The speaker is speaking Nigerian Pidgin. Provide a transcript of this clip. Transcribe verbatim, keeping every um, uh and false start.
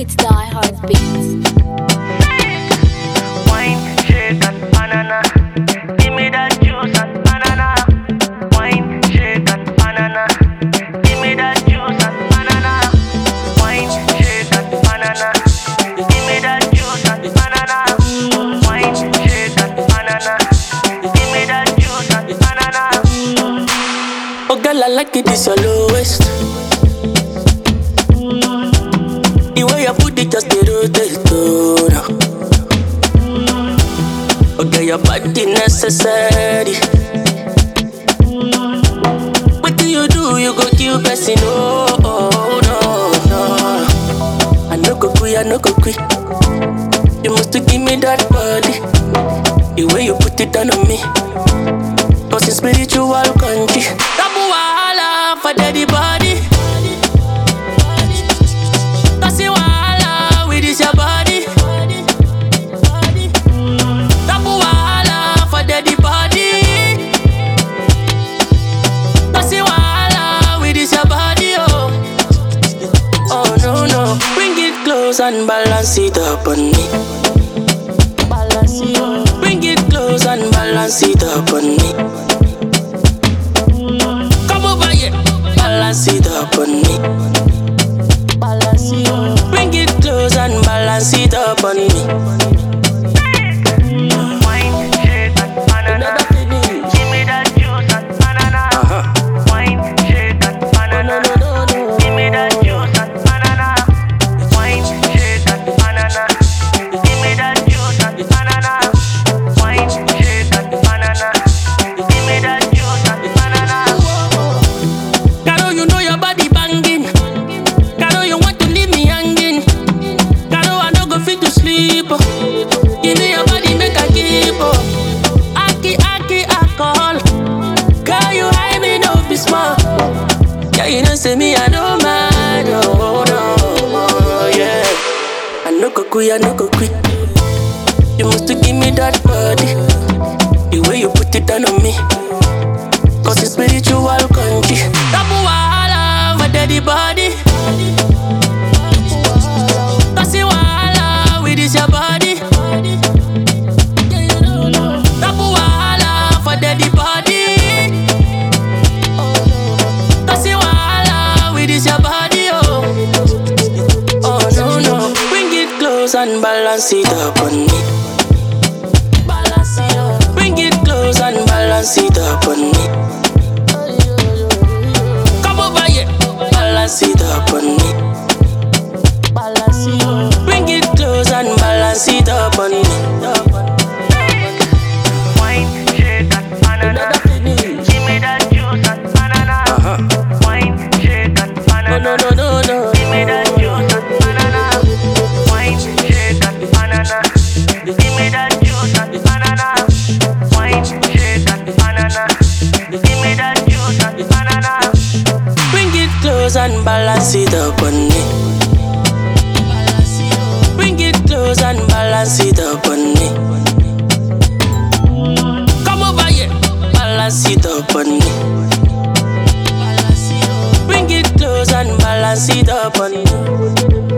It's Die Hard Beats. Wine, shake and banana. Give me that juice and banana. Wine, shake and banana. Give me that juice and banana. Wine, shake and banana. Give me that juice and banana. Wine, shake and banana. Give me that juice and banana. Oh girl, I like it, this your lowest. The way you put it just the rotate to now. Okay, your body necessary. What do you do? You go kill person? Oh, oh no, no. I no go quit, I no go quit. You must give me that body. The way you put it down on me. Cause it's spiritual country. Tabu wahala for daddy body. Cause you wahala with this your body. Tabu wahala for daddy body. Cause you wahala with this your body, oh. Oh no, no. Bring it close and balance it up on me. Balance it up. Bring it close and balance it up on me. Balance it up on me. Balance it up. Bring it close and balance it up on me. Wine, shake and banana. Give me that juice and banana. Uh-huh. Wine, shake and banana. Give me that juice and banana. Wine, shake and banana. Give me that juice and banana. Wine, shake and banana. Give me that juice and banana. Caro, you know your body banging. Caro, you want to leave me hanging. Caro, I no go fit to sleep. Give me your body, make I keep. Aki, aki, alcohol. Girl, you high me, no be small. Yeah, you know, say me, I don't mind. Oh, no, oh, yeah. I no go quit, I no go quit. You must give me that body. The way you put it down on me. Cause it's spiritual country. Tabu wahala for daddy body. Cause you wahala with this your body. Tabu wahala for daddy body. Cause you wahala with this your body, oh. Oh no, no. Bring it close and balance it up on me. Balance it up. Bring it close and balance it up on me. Balance it up on me. Balance it up. Bring it close and balance it up on me. Wine, shake and banana. Give me that juice and banana. Uh-huh. Wine, shake and banana. No, no, no, no. Give me that juice and banana. Wine, shake and banana. Give me that juice and banana. Wine, shake and banana. Give me that juice and banana. Bring it close and balance it up on me. Bring it close and balance it up on me. Come over here, balance it up on me. Bring it close and balance it up on me.